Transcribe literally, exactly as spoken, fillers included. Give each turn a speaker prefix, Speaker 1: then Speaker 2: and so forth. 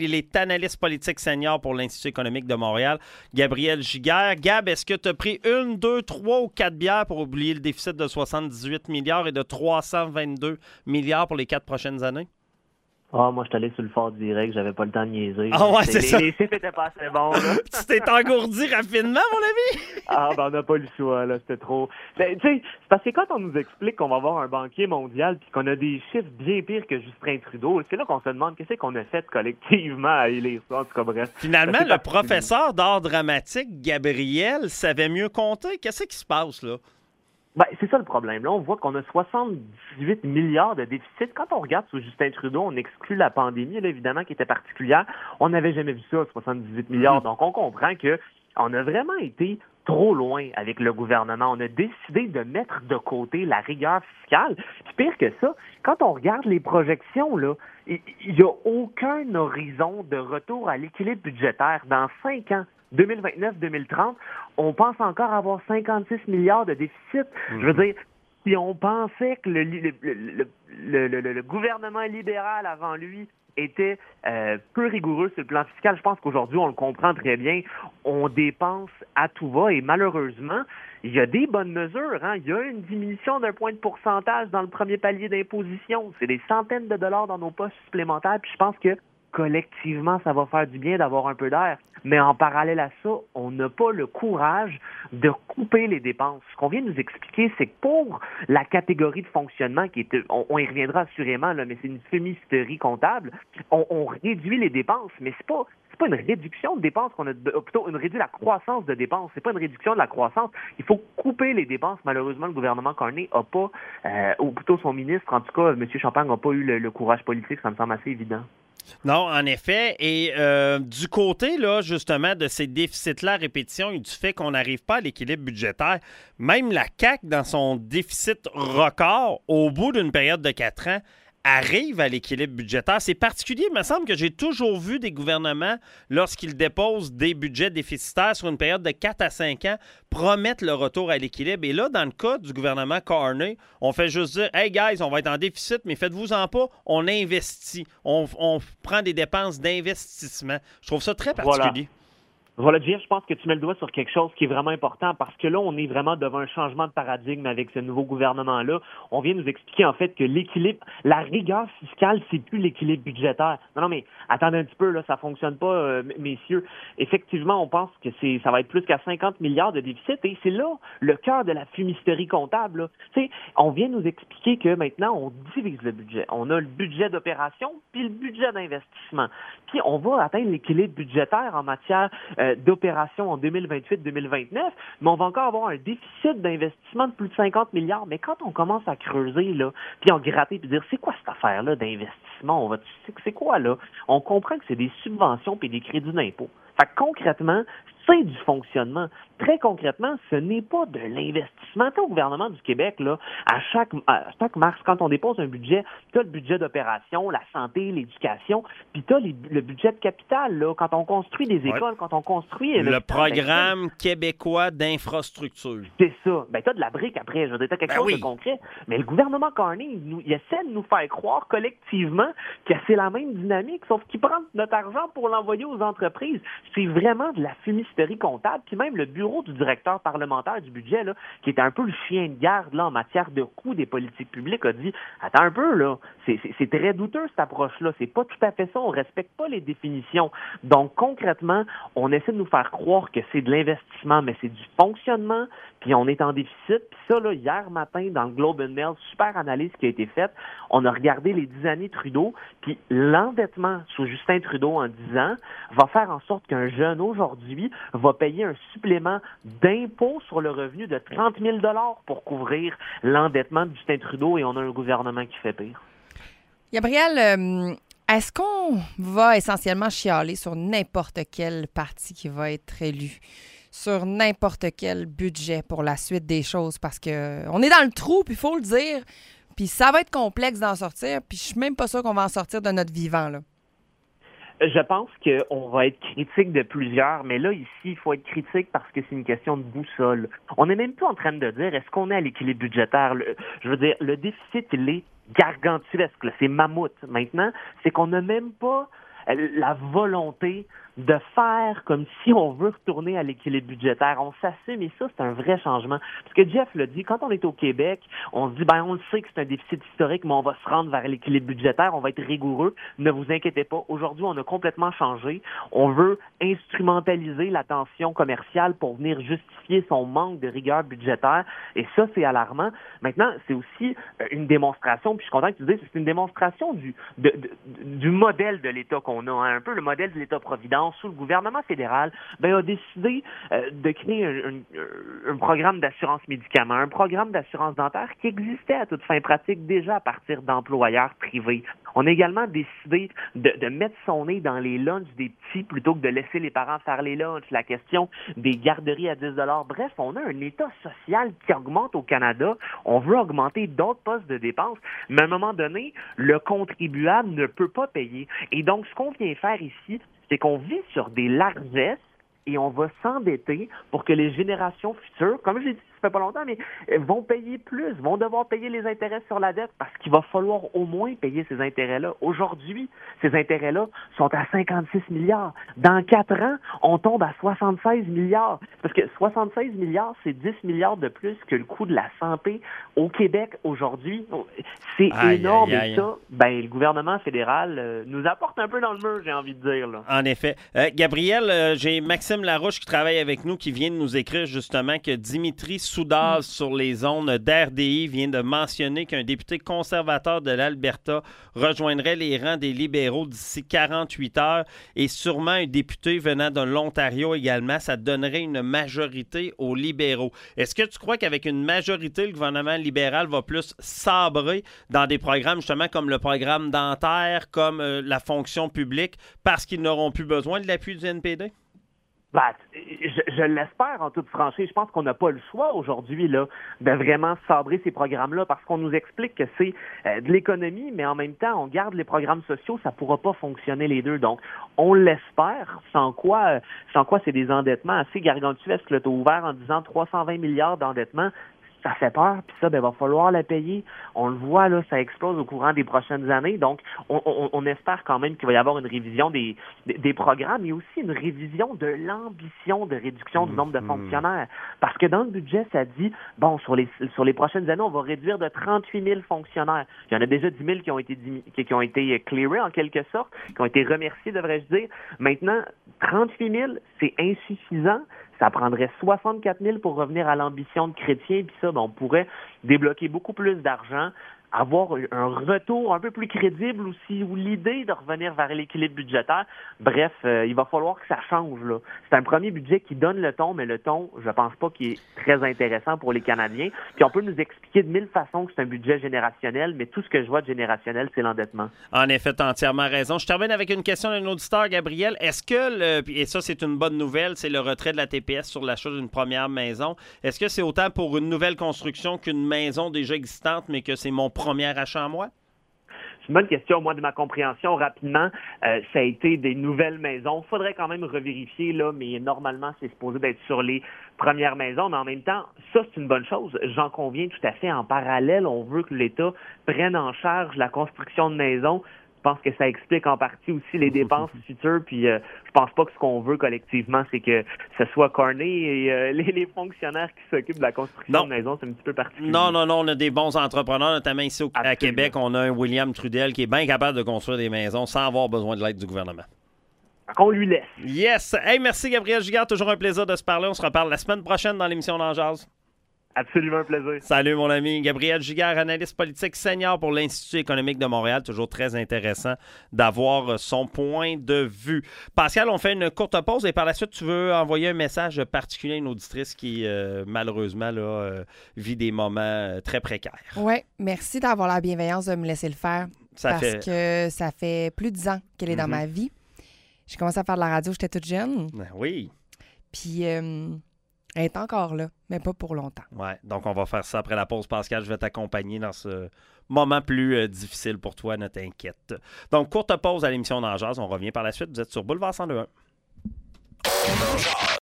Speaker 1: Il est analyste politique senior pour l'Institut économique de Montréal. Gabriel Giguère. Gab, est-ce que tu as pris une, deux, trois ou quatre bières pour oublier le déficit de soixante-dix-huit milliards et de trois cent vingt-deux milliards pour les quatre prochaines années?
Speaker 2: Ah, oh, moi, je suis allé sur le fort direct, j'avais pas le temps de niaiser.
Speaker 1: Ah ouais, c'est
Speaker 2: les,
Speaker 1: ça.
Speaker 2: Les chiffres étaient pas assez bons, là.
Speaker 1: Tu t'es engourdi rapidement, mon ami?
Speaker 2: Ah, ben, on n'a pas le choix, là, c'était trop... Ben, tu sais, c'est parce que quand on nous explique qu'on va avoir un banquier mondial puis qu'on a des chiffres bien pires que Justin Trudeau, c'est là qu'on se demande qu'est-ce qu'on a fait collectivement à élire ça, en tout cas, bref.
Speaker 1: Finalement, le professeur d'art dramatique, Gabriel, savait mieux compter. Qu'est-ce qui se passe, là?
Speaker 2: Ben, c'est ça le problème. Là, on voit qu'on a soixante-dix-huit milliards de déficit. Quand on regarde sous Justin Trudeau, on exclut la pandémie, là, évidemment, qui était particulière. On n'avait jamais vu ça, soixante-dix-huit milliards. Mm-hmm. Donc, on comprend que on a vraiment été trop loin avec le gouvernement. On a décidé de mettre de côté la rigueur fiscale. Puis pire que ça, quand on regarde les projections, là, il n'y a aucun horizon de retour à l'équilibre budgétaire dans cinq ans. deux mille vingt-neuf deux mille trente, on pense encore avoir cinquante-six milliards de déficit. Mmh. Je veux dire, si on pensait que le, le, le, le, le, le gouvernement libéral avant lui était euh, peu rigoureux sur le plan fiscal, je pense qu'aujourd'hui, on le comprend très bien, on dépense à tout va et malheureusement, il y a des bonnes mesures. Hein? Il y a une diminution d'un point de pourcentage dans le premier palier d'imposition. C'est des centaines de dollars dans nos postes supplémentaires, puis je pense que collectivement, ça va faire du bien d'avoir un peu d'air. Mais en parallèle à ça, on n'a pas le courage de couper les dépenses. Ce qu'on vient de nous expliquer, c'est que pour la catégorie de fonctionnement, qui est, on, on y reviendra assurément, là, mais c'est une fumisterie comptable, on, on réduit les dépenses, mais c'est pas c'est pas une réduction de dépenses qu'on a, plutôt une réduction de la croissance de dépenses. C'est pas une réduction de la croissance. Il faut couper les dépenses. Malheureusement, le gouvernement Carney a pas, euh, ou plutôt son ministre, en tout cas, M. Champagne, n'a pas eu le, le courage politique. Ça me semble assez évident.
Speaker 1: Non, en effet. Et euh, du côté, là, justement, de ces déficits-là à répétition et du fait qu'on n'arrive pas à l'équilibre budgétaire, même la C A Q, dans son déficit record, au bout d'une période de quatre ans, arrive à l'équilibre budgétaire. C'est particulier. Il me semble que j'ai toujours vu des gouvernements, lorsqu'ils déposent des budgets déficitaires sur une période de quatre à cinq ans, promettre le retour à l'équilibre. Et là, dans le cas du gouvernement Carney, on fait juste dire « Hey guys, on va être en déficit, mais faites-vous-en pas, on investit. On, on prend des dépenses d'investissement. » Je trouve ça très particulier.
Speaker 2: Voilà. Voilà, Jeff, je pense que tu mets le doigt sur quelque chose qui est vraiment important parce que là, on est vraiment devant un changement de paradigme avec ce nouveau gouvernement-là. On vient nous expliquer, en fait, que l'équilibre, la rigueur fiscale, c'est plus l'équilibre budgétaire. Non, non, mais attendez un petit peu, là, ça fonctionne pas, euh, messieurs. Effectivement, on pense que c'est, ça va être plus qu'à cinquante milliards de déficit et c'est là le cœur de la fumisterie comptable, là. Tu sais, on vient nous expliquer que maintenant, on divise le budget. On a le budget d'opération puis le budget d'investissement. Puis on va atteindre l'équilibre budgétaire en matière euh, d'opération en deux mille vingt-huit deux mille vingt-neuf, mais on va encore avoir un déficit d'investissement de plus de cinquante milliards. Mais quand on commence à creuser, là, puis en gratter, puis dire, c'est quoi cette affaire-là d'investissement? On va, c'est quoi, là? On comprend que c'est des subventions puis des crédits d'impôt. Fait que concrètement, c'est du fonctionnement. Très concrètement, ce n'est pas de l'investissement. Au gouvernement du Québec, là, à chaque, à chaque mars, quand on dépose un budget, tu as le budget d'opération, la santé, l'éducation, puis tu as le budget de capital. Là, quand on construit des écoles, ouais. quand on construit...
Speaker 1: Le programme québécois d'infrastructure.
Speaker 2: C'est ça. Ben, tu as de la brique après. Je veux dire, tu as quelque ben chose oui. de concret. Mais le gouvernement Carney, il, nous, il essaie de nous faire croire collectivement que c'est la même dynamique, sauf qu'il prend notre argent pour l'envoyer aux entreprises. C'est vraiment de la fumisterie comptable. Puis même le bureau du directeur parlementaire du budget, là, qui était un peu le chien de garde là, en matière de coût des politiques publiques, a dit « Attends un peu, là, c'est, c'est, c'est très douteux cette approche-là, c'est pas tout à fait ça, on respecte pas les définitions. » Donc concrètement, on essaie de nous faire croire que c'est de l'investissement, mais c'est du fonctionnement, puis on est en déficit. Puis ça, là, hier matin, dans le Globe and Mail, super analyse qui a été faite, on a regardé les dix années Trudeau, puis l'endettement sous Justin Trudeau en dix ans va faire en sorte qu'un jeune aujourd'hui va payer un supplément d'impôt sur le revenu de trente mille dollars pour couvrir l'endettement de Justin Trudeau et on a un gouvernement qui fait pire.
Speaker 3: Gabriel, euh, est-ce qu'on va essentiellement chialer sur n'importe quel parti qui va être élu, sur n'importe quel budget pour la suite des choses? Parce que on est dans le trou, puis il faut le dire, puis ça va être complexe d'en sortir, puis je suis même pas sûre qu'on va en sortir de notre vivant, là.
Speaker 2: Je pense qu'on va être critique de plusieurs, mais là, ici, il faut être critique parce que c'est une question de boussole. On n'est même plus en train de dire, est-ce qu'on est à l'équilibre budgétaire? Le, je veux dire, le déficit, il est gargantuesque, là, c'est mammouth. Maintenant, c'est qu'on n'a même pas la volonté de faire comme si on veut retourner à l'équilibre budgétaire. On s'assume, et ça, c'est un vrai changement. Parce que Jeff l'a dit, quand on est au Québec, on se dit, ben on le sait que c'est un déficit historique, mais on va se rendre vers l'équilibre budgétaire, on va être rigoureux. Ne vous inquiétez pas. Aujourd'hui, on a complètement changé. On veut instrumentaliser la tension commerciale pour venir justifier son manque de rigueur budgétaire. Et ça, c'est alarmant. Maintenant, c'est aussi une démonstration, puis je suis content que tu dises, c'est une démonstration du, de, de, du modèle de l'État qu'on a, hein, un peu le modèle de l'État-providence. Sous le gouvernement fédéral, ben, a décidé euh, de créer un, un, un programme d'assurance médicaments, un programme d'assurance dentaire qui existait à toute fin pratique déjà à partir d'employeurs privés. On a également décidé de, de mettre son nez dans les lunchs des petits plutôt que de laisser les parents faire les lunchs, la question des garderies à dix dollars. Bref, on a un État social qui augmente au Canada. On veut augmenter d'autres postes de dépenses, mais à un moment donné, le contribuable ne peut pas payer. Et donc, ce qu'on vient faire ici, c'est qu'on vit sur des largesses et on va s'endetter pour que les générations futures, comme je l'ai dit, ça fait pas longtemps, mais vont payer plus, vont devoir payer les intérêts sur la dette parce qu'il va falloir au moins payer ces intérêts-là. Aujourd'hui, ces intérêts-là sont à cinquante-six milliards. Dans quatre ans, on tombe à soixante-seize milliards. Parce que soixante-seize milliards, c'est dix milliards de plus que le coût de la santé au Québec aujourd'hui. C'est aïe, énorme. Aïe, aïe. Et ça, ben, le gouvernement fédéral euh, nous apporte un peu dans le mur, j'ai envie de dire. Là.
Speaker 1: En effet. Euh, Gabriel, euh, j'ai Maxime Larouche qui travaille avec nous qui vient de nous écrire justement que Dimitri Soudaz mmh. sur les ondes d'R D I vient de mentionner qu'un député conservateur de l'Alberta rejoindrait les rangs des libéraux d'ici quarante-huit heures et sûrement un député venant de l'Ontario également. Ça donnerait une majorité aux libéraux. Est-ce que tu crois qu'avec une majorité, le gouvernement libéral va plus sabrer dans des programmes justement comme le programme dentaire, comme euh, la fonction publique, parce qu'ils n'auront plus besoin de l'appui du N P D?
Speaker 2: Ben, je, je l'espère en toute franchise. Je pense qu'on n'a pas le choix aujourd'hui là de vraiment sabrer ces programmes-là parce qu'on nous explique que c'est euh, de l'économie, mais en même temps, on garde les programmes sociaux, ça pourra pas fonctionner les deux. Donc, on l'espère, sans quoi, euh, sans quoi c'est des endettements assez gargantuesques. Tu as ouvert en disant trois cent vingt milliards d'endettement. Ça fait peur, puis ça, ben, va falloir la payer. On le voit, là, ça explose au courant des prochaines années. Donc, on, on, on espère quand même qu'il va y avoir une révision des, des, des programmes, mais aussi une révision de l'ambition de réduction du nombre de fonctionnaires. Parce que dans le budget, ça dit, bon, sur les, sur les prochaines années, on va réduire de trente-huit mille fonctionnaires. Il y en a déjà dix mille qui ont été, qui, qui ont été clearés, en quelque sorte, qui ont été remerciés, devrais-je dire. Maintenant, trente-huit mille, c'est insuffisant. Ça prendrait soixante-quatre mille pour revenir à l'ambition de Chrétien, puis ça, ben, on pourrait débloquer beaucoup plus d'argent, avoir un retour un peu plus crédible aussi, ou l'idée de revenir vers l'équilibre budgétaire. Bref, euh, il va falloir que ça change, là. C'est un premier budget qui donne le ton, mais le ton, je pense pas qu'il est très intéressant pour les Canadiens. Puis on peut nous expliquer de mille façons que c'est un budget générationnel, mais tout ce que je vois de générationnel, c'est l'endettement.
Speaker 1: En effet, tu as entièrement raison. Je termine avec une question d'un auditeur, Gabriel. Est-ce que, le, et ça c'est une bonne nouvelle, c'est le retrait de la T P S sur l'achat d'une première maison. Est-ce que c'est autant pour une nouvelle construction qu'une maison déjà existante, mais que c'est mon premier achat à moi?
Speaker 2: C'est une bonne question. Moi, de ma compréhension, rapidement, euh, ça a été des nouvelles maisons. Il faudrait quand même revérifier, là, mais normalement, c'est supposé d'être sur les premières maisons. Mais en même temps, ça, c'est une bonne chose. J'en conviens tout à fait. En parallèle, on veut que l'État prenne en charge la construction de maisons. Je pense que ça explique en partie aussi les dépenses futures. Puis euh, je pense pas que ce qu'on veut collectivement, c'est que ce soit Carney et euh, les, les fonctionnaires qui s'occupent de la construction non. de maisons. C'est un petit peu particulier.
Speaker 1: Non, non, non. On a des bons entrepreneurs, notamment ici au, à Québec. On a un William Trudel qui est bien capable de construire des maisons sans avoir besoin de l'aide du gouvernement.
Speaker 2: On lui laisse.
Speaker 1: Yes. Hey, merci Gabriel Giguère. Toujours un plaisir de se parler. On se reparle la semaine prochaine dans l'émission Dans Jazz.
Speaker 2: Absolument un plaisir.
Speaker 1: Salut mon ami. Gabriel Giguère, analyste politique senior pour l'Institut économique de Montréal. Toujours très intéressant d'avoir son point de vue. Pascal, on fait une courte pause et par la suite, tu veux envoyer un message particulier à une auditrice qui, euh, malheureusement, là, euh, vit des moments euh, très précaires. Oui,
Speaker 3: merci d'avoir la bienveillance de me laisser le faire. Ça parce fait... que ça fait plus de dix ans qu'elle est mm-hmm. dans ma vie. J'ai commencé à faire de la radio, j'étais toute jeune.
Speaker 1: Oui.
Speaker 3: Puis... Euh... Elle est encore là, mais pas pour longtemps.
Speaker 1: Oui, donc on va faire ça après la pause. Pascal, je vais t'accompagner dans ce moment plus euh, difficile pour toi, ne t'inquiète. Donc, courte pause à l'émission Dans Jazz. On revient par la suite. Vous êtes sur Boulevard cent deux point un.